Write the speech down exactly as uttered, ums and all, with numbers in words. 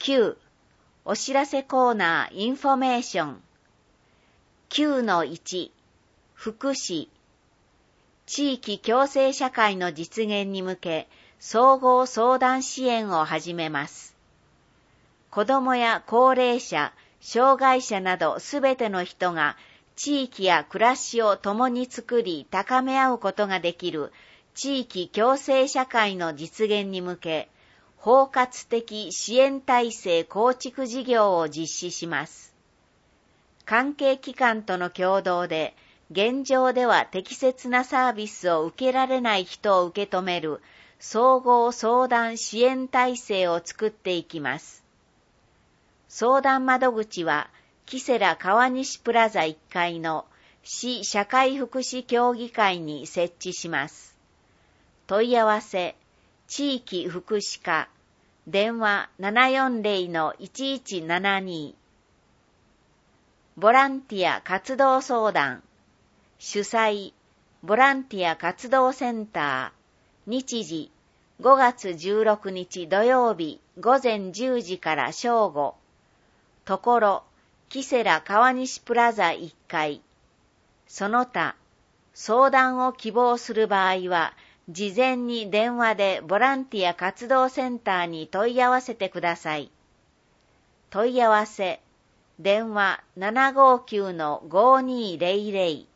きゅう、お知らせコーナーインフォメーション。きゅうのいち、福祉。地域共生社会の実現に向け、総合相談支援を始めます。子どもや高齢者、障害者などすべての人が地域や暮らしを共に作り高め合うことができる地域共生社会の実現に向け、包括的支援体制構築事業を実施します。関係機関との共同で、現状では適切なサービスを受けられない人を受け止める総合相談支援体制を作っていきます。相談窓口は、キセラ川西プラザいっかいの市社会福祉協議会に設置します。問い合わせ、地域福祉課、電話 ななよんゼロのいちいちななに。ボランティア活動相談、主催、ボランティア活動センター、日時、ごがつじゅうろくにち土曜日ごぜんじゅうじから正午。ところ、キセラ川西プラザいっかい。その他、相談を希望する場合は、事前に電話でボランティア活動センターに問い合わせてください。問い合わせ、電話 ななごきゅうのごにーゼロゼロ。